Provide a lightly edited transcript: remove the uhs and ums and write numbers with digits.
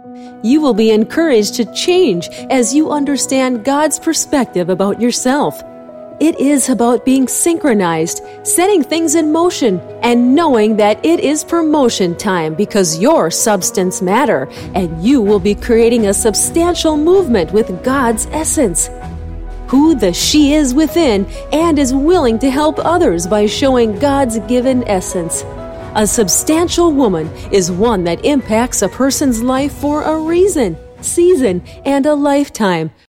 You will be encouraged to change as you understand God's perspective about yourself. It is about being synchronized, setting things in motion, and knowing that it is promotion time because your substance matter, and you will be creating a substantial movement with God's essence. Who the she is within and is willing to help others by showing God's given essence. A substantial woman is one that impacts a person's life for a reason, season, and a lifetime,